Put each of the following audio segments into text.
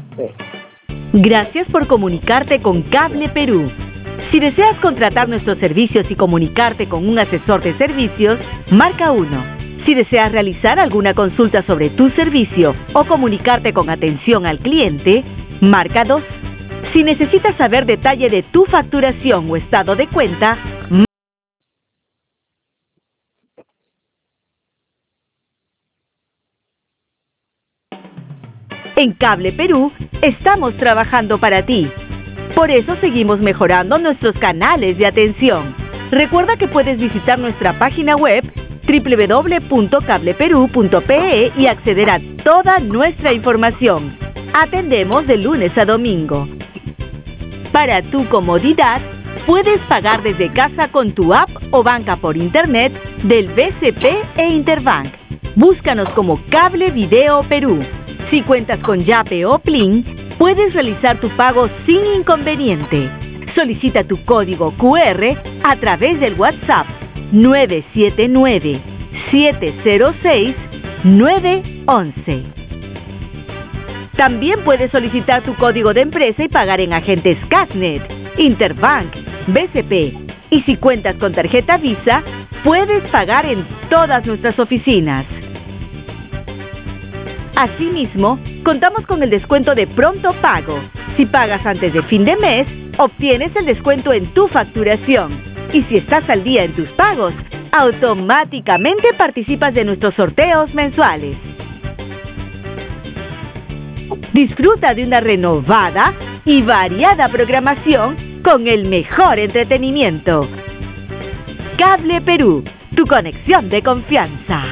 Sí. Gracias por comunicarte con Cable Perú. Si deseas contratar nuestros servicios y comunicarte con un asesor de servicios, marca 1. Si deseas realizar alguna consulta sobre tu servicio o comunicarte con atención al cliente, marca 2. Si necesitas saber detalle de tu facturación o estado de cuenta, en Cable Perú estamos trabajando para ti. Por eso seguimos mejorando nuestros canales de atención. Recuerda que puedes visitar nuestra página web www.cableperú.pe y acceder a toda nuestra información. Atendemos de lunes a domingo. Para tu comodidad, puedes pagar desde casa con tu app o banca por internet del BCP e Interbank. Búscanos como Cable Video Perú. Si cuentas con Yape o Plin, puedes realizar tu pago sin inconveniente. Solicita tu código QR a través del WhatsApp 979-706-911. También puedes solicitar tu código de empresa y pagar en agentes Casnet, Interbank, BCP. Y si cuentas con tarjeta Visa, puedes pagar en todas nuestras oficinas. Asimismo, contamos con el descuento de pronto pago. Si pagas antes de fin de mes, obtienes el descuento en tu facturación. Y si estás al día en tus pagos, automáticamente participas de nuestros sorteos mensuales. Disfruta de una renovada y variada programación con el mejor entretenimiento. Cable Perú, tu conexión de confianza.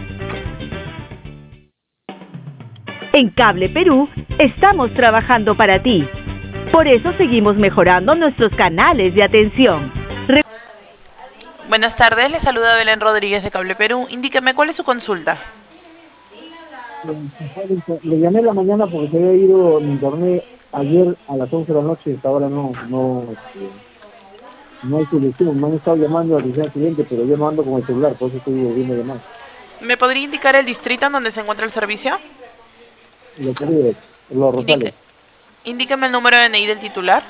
En Cable Perú estamos trabajando para ti. Por eso seguimos mejorando nuestros canales de atención. Buenas tardes, le saluda Belén Rodríguez de Cable Perú. Indíqueme, ¿cuál es su consulta? Le llamé en la mañana porque se había ido mi internet ayer a las 11 de la noche y hasta ahora no hay solución. Me han estado llamando a la atención al cliente, pero yo no ando con el celular, por eso estoy volviendo a llamar. ¿Me podría indicar el distrito en donde se encuentra el servicio? Los Rosales. Indíqueme el número de DNI del titular.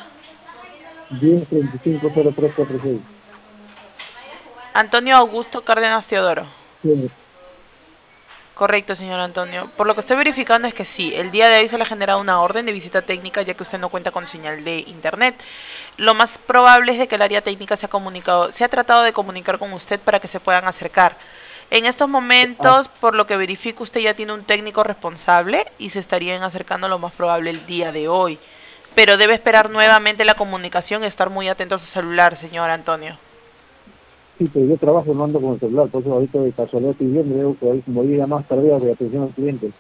10350346. Antonio Augusto Cárdenas Teodoro. Sí. Correcto, señor Antonio. Por lo que estoy verificando es que sí, el día de hoy se le ha generado una orden de visita técnica ya que usted no cuenta con señal de internet. Lo más probable es de que el área técnica se ha tratado de comunicar con usted para que se puedan acercar. En estos momentos, por lo que verifico, usted ya tiene un técnico responsable y se estarían acercando lo más probable el día de hoy. Pero debe esperar nuevamente la comunicación y estar muy atento a su celular, señor Antonio. Sí, pero yo trabajo, no ando con el celular, por eso ahorita de casualidad estoy viendo, veo que ahí como llega más tardía de atención al cliente.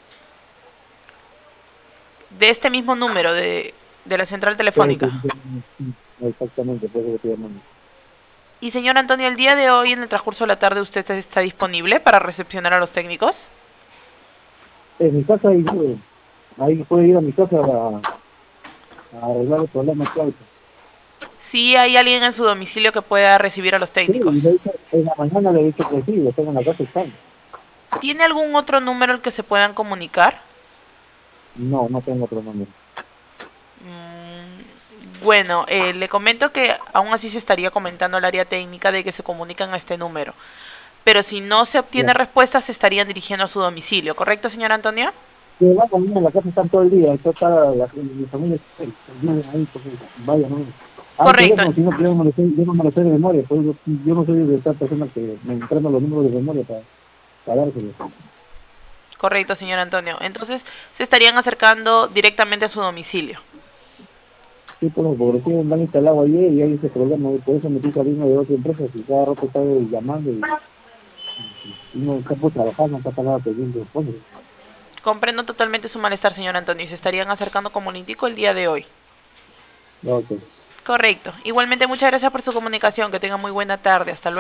De este mismo número de la central telefónica. Exactamente, por eso estoy llamando. Y señor Antonio, el día de hoy, en el transcurso de la tarde, ¿usted está disponible para recepcionar a los técnicos? En mi casa ahí puede ir a mi casa a arreglar el problema actual. Sí, hay alguien en su domicilio que pueda recibir a los técnicos. Sí, en la mañana le he dicho que sí, después en la casa están. ¿Tiene algún otro número al que se puedan comunicar? No, no tengo otro número. Bueno, le comento que aún así se estaría comentando al área técnica de que se comunican a este número. Pero si no se obtiene respuesta, se estarían dirigiendo a su domicilio, ¿correcto, señor Antonio? Sí, en la casa están todo el día, esto está mi familia ahí, pues, vaya, no. Correcto. Si no, yo no me lo sé de memoria, pues yo no soy de estas personas que me entrenan los números de memoria para dárselos. Correcto, señor Antonio. Entonces, se estarían acercando directamente a su domicilio. Sí, pues, porque recién me han instalado ayer y hay ese problema, por eso me estoy saliendo de otras empresas y cada rato está llamando y no está por trabajar, no está pagado pidiendo cosas. Comprendo totalmente su malestar, señor Antonio, y se estarían acercando, como le indico, el día de hoy. Okay. Correcto. Igualmente, muchas gracias por su comunicación. Que tenga muy buena tarde. Hasta luego.